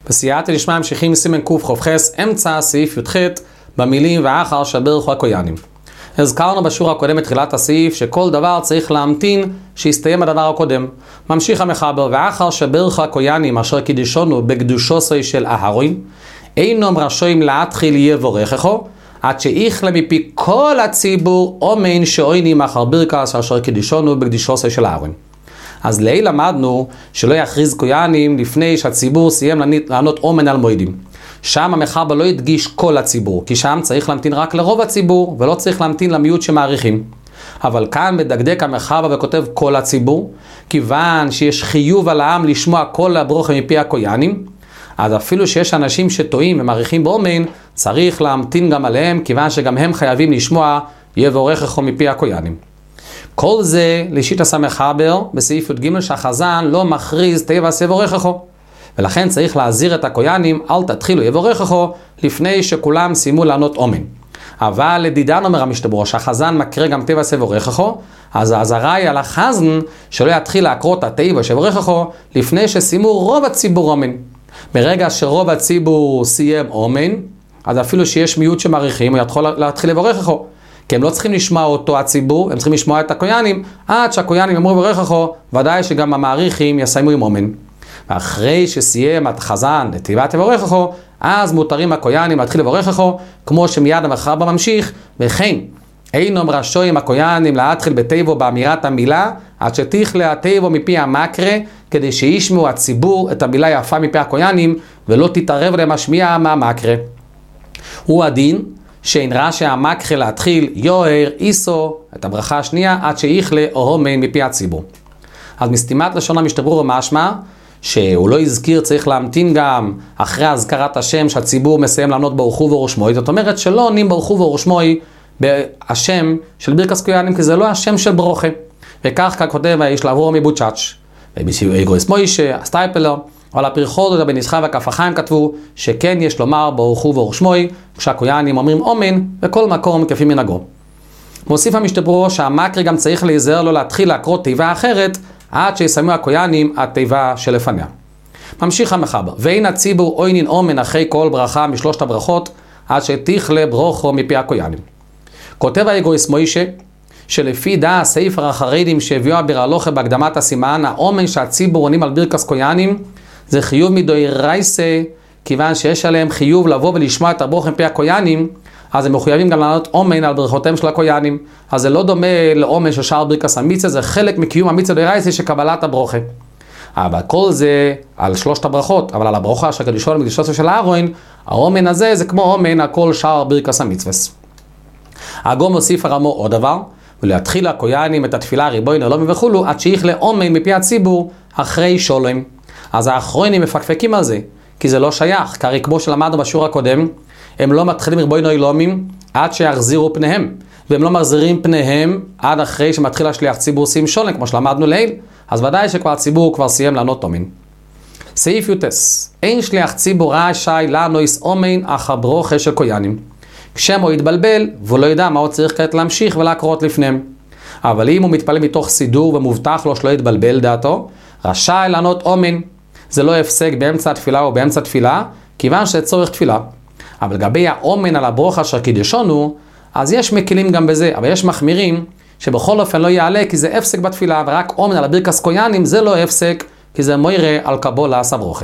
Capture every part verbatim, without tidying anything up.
בסייעתא דשמיא ממשיכים סימן קח"ח, אמצע סעיף י"ח במילים ואחר שברכו הכוהנים. הזכרנו בשיעור הקודם בתחילת הסעיף שכל דבר צריך להמתין שיסתיים הדבר הקודם. ממשיך המחבר, ואחר שברכו הכוהנים אשר קידשונו בקדושוסו של אהרון, אינם רשאים להתחיל יבורכו, עד שיכלה מפי כל הציבור אומן שאוינים אחר ברכס אשר קידשונו בקדושוסו של אהרון. אז לעיל למדנו שלא יכריז כהנים לפני שהציבור סיים לענות אומן על מועדים. שם המחבר לא ידגיש כל הציבור, כי שם צריך להמתין רק לרוב הציבור, ולא צריך להמתין למיעוט שמעריכים. אבל כאן מדקדק המחבר וכותב כל הציבור, כיוון שיש חיוב על העם לשמוע כל הברוכה מפי הכהנים, אז אפילו שיש אנשים שטועים ומעריכים באומן, צריך להמתין גם עליהם, כיוון שגם הם חייבים לשמוע יבורכו מפי הכהנים. כל זה לשיטת המחבר בסעיף י"ג שהחזן לא מכריז תיבס יבורכו, ולכן צריך להזהיר את הכהנים אל תתחילו יבורכו לפני שכולם סיימו לענות אומן. אבל לדידן אומר המשתברו שהחזן מקריא גם תיבס יבורכו, אז האזהרה היא על החזן שלא יתחיל להקרוא את התיבס יבורכו לפני שסיימו רוב הציבור אומן. ברגע שרוב הציבור סיים אומן, אז אפילו שיש מיעוט שמעריכים הוא יכול להתחיל יבורכו, כי הם לא צריכים לשמוע אותו הציבור, הם צריכים לשמוע את הכהנים, עד שהכהנים אמרו יבורכו, ודאי שגם המעריכים יסיימו עם אומן. ואחרי שסיים את החזן את תיבת יבורכו, אז מותרים הכהנים להתחיל יבורכו, כמו שמיד המחבר ממשיך, וכן אינם רשאים הכהנים להתחיל בתיבו באמירת המילה, עד שתכלה התיבו מפי המקרא, כדי שישמעו הציבור את המילה יפה מפי הכהנים, ולא תתערב להם השמיעה מהמקרא. הוא הדין שאין רשאי המקרא להתחיל יוהר איסו את הברכה השנייה עד שיכלה אומן מפי הציבור. אז מסתימת לשון המשתברור משמע שהוא לא הזכיר צריך להמתין גם אחרי הזכרת השם שהציבור מסיים לענות ברוך הוא ורשמוי. זאת אומרת שלא עונים ברוך הוא ורשמוי בהשם של ברכס כהנים, כי זה לא השם של ברוכה. וכך ככותב האיש לעבור מבוצ'אץ' ובאיגרויס מוישה, הסטייפלר, אבל הפרחוד בן ישחק וכף החיים כתבו שכן יש לומר ברוך הוא ורשמוי כשהכהנים אומרים אומן בכל מקום כפי מנהגו. מוסיף המשתברור שהמקרא גם צריך להיזהר לו להתחיל להקרוא תיבה אחרת עד שיסיימו הכהנים התיבה שלפניה. ממשיך המחבר, ואין הציבור אוינין אומן אחרי כל ברכה משלושת הברכות עד שתכלה ברוכו מפי הכהנים. כותב האיגרויס מוישה שלפי דעה ספר החרדים שהביאו ברהלוכה בהקדמת הסימן, האומן שהציבור עונים על ברכס כהנים זה חיוב מדאורייתא, כיוון שיש עליהם חיוב לבוא ולשמוע את הברוכה מפי הכהנים, אז הם מחויבים גם לענות אומן על ברכותיהם של הכהנים. אז זה לא דומה לאומן של שאר ברכס המצווה, זה חלק מקיום המצווה דאורייתא שקבלת הברוכה. אבל כל זה על שלושת הברכות, אבל על הברוכה של קדושו בקדושתו של אהרון, האומן הזה זה כמו אומן על כל שאר ברכס המצווה. הגאון מוסיף הרמו עוד דבר, ולהתחיל הכהנים את התפילה ריבונו עולם וכולו עד שיכלה אומן מפי הציבור אחרי שולם. אז האחרונים מפקפקים על זה, כי זה לא שייך, כי כמו שלמדנו בשיעור הקודם, הם לא מתחילים ריבונו עולם עד שיחזירו פניהם, והם לא מחזירים פניהם עד אחרי שמתחיל השליח ציבור סיים שולם, כמו שלמדנו לעיל, אז ודאי שכבר הציבור כבר סיים לענות אומן. סעיף יוטס, אין שליח ציבור רשאי לענוס אומן אחר ברוכה של כהנים. כשמו יתבלבל, והוא לא ידע מה הוא צריך כעת להמשיך ולהקרות לפניהם. אבל אם הוא מתפלל מתוך סידור ומובטח לו שלא יתבלבל דעתו, רשאי לענות אומן. זה לא הפסק באמצע התפילה או באמצע תפילה, כיוון שצורך תפילה. אבל לגבי האומן על הברוכה אשר קידשונו, אז יש מקלים גם בזה, אבל יש מחמירים שבכל אופן לא יעלה כי זה הפסק בתפילה, ורק אומן על הברכס כהנים זה לא הפסק, כי זה מוירה על קבולה סברוכה.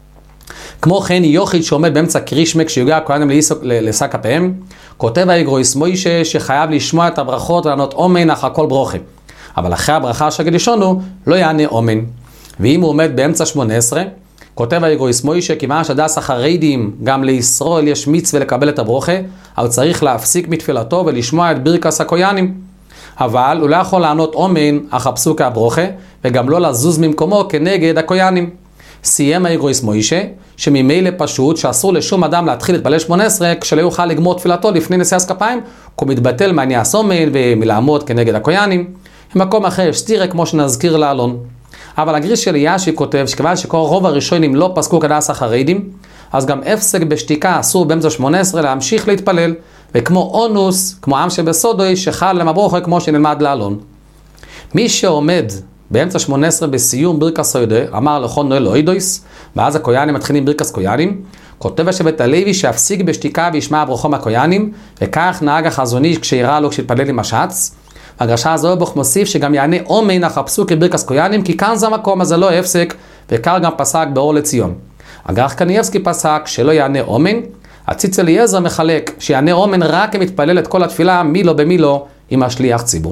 כמו כן יוחיד שעומד באמצע קרישמה כשיוגע הכהנים לשק אפיהם, כותב האיגרויס מוישה שחייב לשמוע את הברכות ולענות אומן אחר כל ברוכה. אבל אחרי הברכה אשר קידשונו לא יענה אומן. ואם הוא עומד באמצע שמונה עשרה, כותב האיגרויס מוישה כיוון שדס החרדים גם לישראל יש מצווה לקבל את הברוכה, אבל צריך להפסיק מתפילתו ולשמוע את ברכס הכהנים. אבל הוא לא יכול לענות אומן אחר פסוק הברוכה, וגם לא לזוז ממקומו כנגד הכהנים. סיים האיגרויס מוישה שממילא פשוט שאסור לשום אדם להתחיל להתפלל שמונה עשרה כשלא יוכל לגמור תפילתו לפני נשיאת כפיים, כי הוא מתבטל מעניין אומן ומלעמוד כנגד הכהנים. במקום אחר יש סתירה כמו שנזכיר לעלון. אבל הגריס של ישי כותב שכיוון שכל רוב הראשונים לא פסקו כדעת החרדים, אז גם הפסק בשתיקה אסור באמצע שמונה עשרה להמשיך להתפלל, וכמו אונוס, כמו עם שבסודוי שחל להם הברוכה כמו שנלמד לעלון. מי שעומד באמצע שמונה עשרה בסיום ברכס הוידה, אמר לכל נועל לא אידויס, ואז הקויאנים מתחילים ברכס קויאנים, כותב השבט הלוי שיפסיק בשתיקה וישמע ברוכו מהקויאנים, וכך נהג החזון איש כשיראה לו כשהתפלל עם השץ. הגרשה הזו בוך מוסיף שגם יענה אומן אחר פסוק לברכס קויאנים, כי כאן זה המקום, אז זה לא הפסק, וכך גם פסק באור לציון. הגרח קניאבסקי פסק שלא יענה אומן, הציץ אליעזר מחלק שיענה אומן רק אם יתפלל את כל התפילה מילו במילו עם השליח ציבור.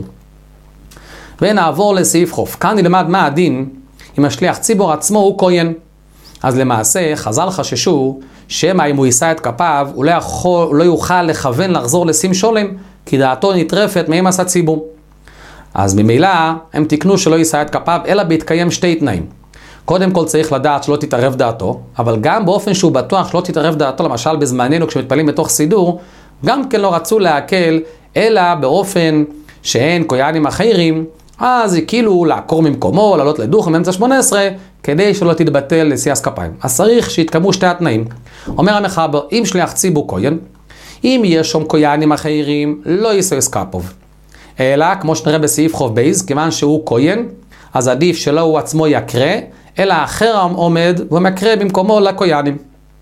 ונעבור לסעיף חוף. כאן נלמד מה הדין אם השליח ציבור עצמו הוא כהן. אז למעשה חז"ל חששו שמה אם הוא יישא את כפיו הוא לא, יכול, הוא לא יוכל לכוון לחזור לשים שולם, כי דעתו נטרפת מהם עשה ציבור. אז ממילא הם תקנו שלא יישא את כפיו אלא בהתקיים שתי תנאים. קודם כל צריך לדעת שלא תתערב דעתו, אבל גם באופן שהוא בטוח שלא תתערב דעתו, למשל בזמננו כשמתפלים בתוך סידור, גם כן לא רצו להקל, אלא באופן שאין כהנים אחרים, אז כאילו לעקור ממקומו, לעלות לדוך באמצע שמונה עשרה, כדי שלא תתבטל נשיאת כפיים. אז צריך שיתקיימו שתי התנאים. אומר המחבר, אם שליח ציבור כהן, אם יש שם כהנים אחרים, לא יישא כפיו. אלא, כמו שנראה בסעיף חוב בייז, כיוון שהוא כהן, אז עדיף שלא הוא עצמו יקרה, אלא האחר עומד ומקרה במקומו לכהנים.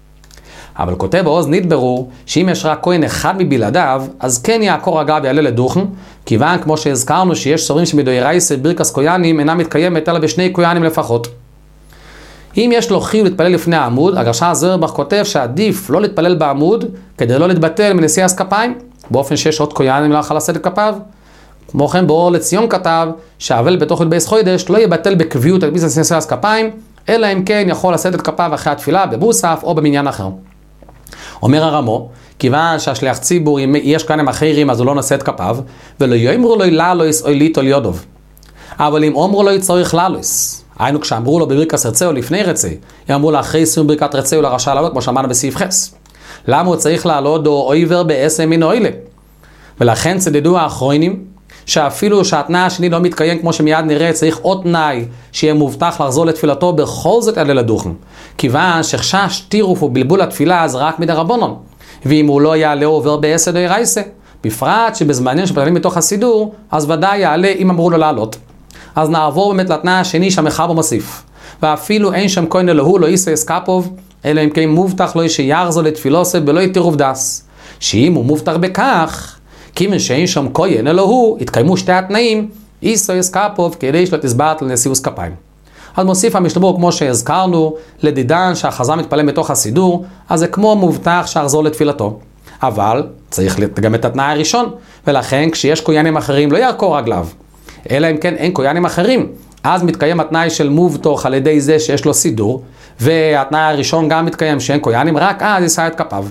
אבל כותב העוז נדברו שאם יש רק כהן אחד מבלעדיו, אז כן יעקור רגליו ויעלה לדוכן, כיוון כמו שהזכרנו שיש סורים שמדאורייתא ברכת כהנים אינה מתקיימת אלא בשני כהנים לפחות. אם יש לו חיוב להתפלל לפני העמוד, הגרשה הזרבך כותב שעדיף לא להתפלל בעמוד כדי לא להתבטל מנשיאת כפיים, באופן שיש עוד כהנים לא יכול לשאת את כפיו. כמו כן באור לציון כתב שהאבל בתוך בייס חודש לא יבטל בקביעות על ביס נשיאת כפיים, אלא אם כן יכול לשאת את כפיו אחרי התפילה במוסף או במניין אחר. אומר הרמו, כיוון שהשליח ציבור, אם יש כהנים אחרים אז הוא לא נושא את כפיו, ולא יאמרו לו ללויס או ליטו ליודוב. אבל אם אומרו לו צריך ללויס, היינו כשאמרו לו בברכת רצה או לפני רצה, יאמרו לו אחרי סיום ברכת רצה הוא לרשע לעלות, כמו שאמרנו בסעיף חס. למה הוא צריך לעלות או אויבר בעשר מן אוילה? ולכן צדדו האחרונים, שאפילו שהתנאי השני לא מתקיים כמו שמיד נראה, צריך עוד תנאי שיהיה מובטח לחזור לתפילתו, בכל זאת יעלה לדוכן. כיוון שחשש טירוף ובלבול התפילה אז רק מדי רבונון. ואם הוא לא יעלה עובר בעשר דאורייתא, בפרט שבזמנים שמתפללים בתוך הסידור, אז ודאי יעלה אם אמרו לו לעלות. אז נעבור באמת לתנאי השני שהמחבר מוסיף. ואפילו אין שם כהן אלוהו לא יישא כפיו, אלא אם כן מובטח לו שיחזור לתפילוסו ולא יתירוב דס. שאם הוא מובטח בכך, כיוון שאין שם כהן אלוהו, התקיימו שתי התנאים, יישא כפיו כדי שלא תסבט לנשיאות כפיים. אז מוסיף המשתבר כמו שהזכרנו, לדידן שהחז"ל מתפלל בתוך הסידור, אז זה כמו מובטח שיחזור לתפילתו. אבל צריך גם את התנאי הראשון, ולכן כשיש כהנים אחרים לא יעקור רגליו. אלא אם כן אין כהנים אחרים, אז מתקיים התנאי של מובטח על ידי זה שיש לו סידור, והתנאי הראשון גם מתקיים שאין כהנים, רק אז יישא את כפיו.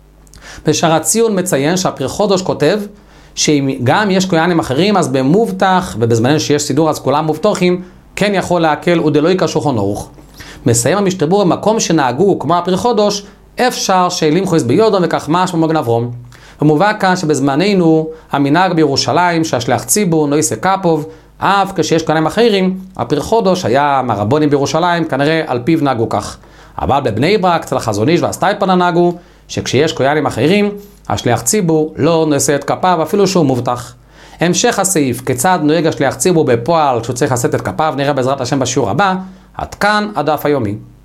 בשער הציון מציין שהפרי חודש כותב שאם גם יש כהנים אחרים אז במובטח ובזמנים שיש סידור אז כולם מובטחים כן יכול להקל ודלוי כשולחן ערוך. מסיים המשתבר במקום שנהגו כמו הפרי חודש אפשר שאלים חויס ביודו וכך משמע מגן אברום. ומובא כאן שבזמננו המנהג בירושלים שהשליח ציבור לא יישא כפיו אף כשיש כהנים אחרים, הפרי חודש היה מהרבונים בירושלים כנראה על פיו נהגו כך. אבל בבני ברק אצל החזון איש והסטייפן נהגו שכשיש כהנים אחרים, השליח ציבור לא נושא את כפיו אפילו שהוא מובטח. המשך הסעיף, כיצד נוהג השליח ציבור בפועל כשהוא צריך לשאת את כפיו, נראה בעזרת השם בשיעור הבא. עד כאן הדף היומי.